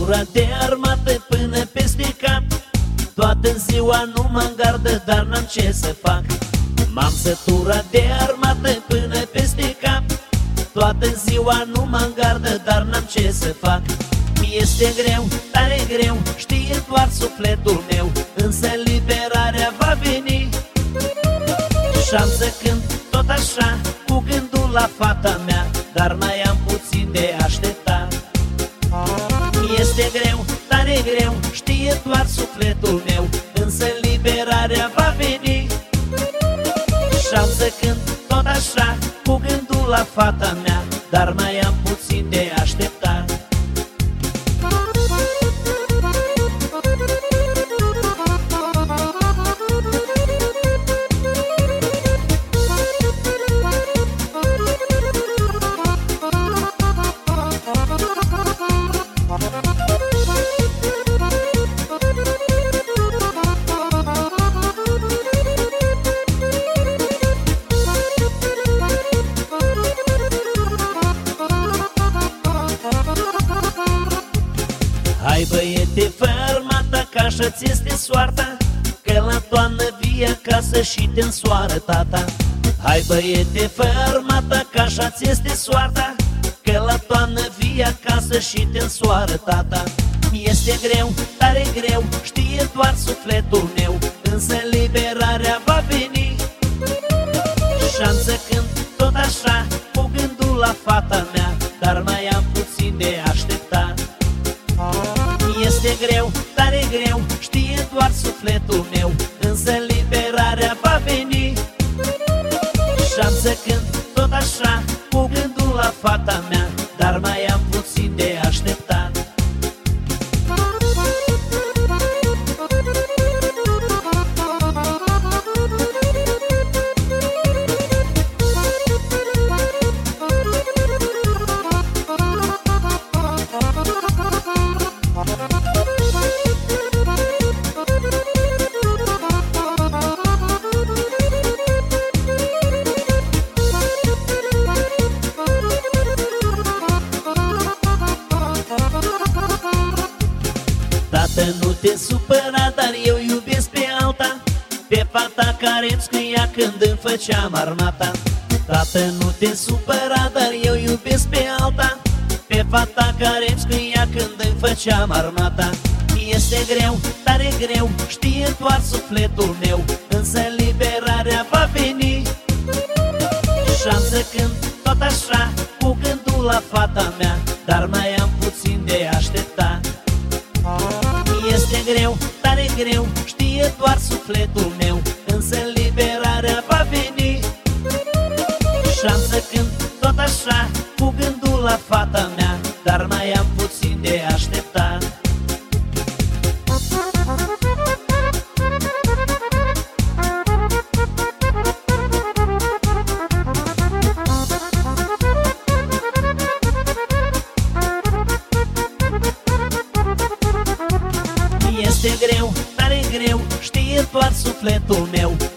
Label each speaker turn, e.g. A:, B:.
A: săturat de armată până peste cap. Toată ziua nu mă îngardă, dar n-am ce să fac. M-am săturat de armată până peste cap. Toată ziua nu mă îngardă, dar n-am ce să fac. Mi-este greu, tare greu, știe doar sufletul meu, însă liberarea va veni. Și-am să cânt tot așa, cu gândul la fata mea, dar mai am puțin de așteptat. Mi-este greu, tare greu, știe doar sufletul meu, însă liberarea va veni. Și-am să cânt tot așa, cu gândul la fata mea, dar mai am puțin de așteptat. Hai băiete, fă armata, că așa-ți este soarta, că la toamnă vii acasă și te însoară tata. Hai băiete, fă armata, că așa-ți este soarta, că la toamnă vii acasă și te însoară tata. Mi-este greu, tare greu, știe doar sufletul meu, însă liberarea va veni. Și-am să cânt tot așa, cu gândul la fata mea, dar mai am puțin de așteptat. Mi-este greu, tare greu, știe doar sufletul meu, însă liberarea va veni. Și-am să cânt tot așa, cu gândul la fata mea, dar mai am puțin de așteptat. Tată, nu te supăra, dar eu iubesc pe alta, pe fata care-mi scria când îmi făceam armata. Tată, nu te supăra, dar eu iubesc pe alta, pe fata care-mi scria când îmi făceam armata. Mi-este greu, tare greu, știe doar sufletul meu, însă liberarea va veni. Și-am să cânt tot așa, cu gândul la fata mea, dar mai am puțin de așteptat. Mi-este greu, tare greu, știe doar sufletul meu, însă liberarea va veni. Și-am să cânt tot așa, cu gândul la fata mea, dar mai am puțin de așteptat. Mi-este greu, tare greu, știe doar sufletul meu,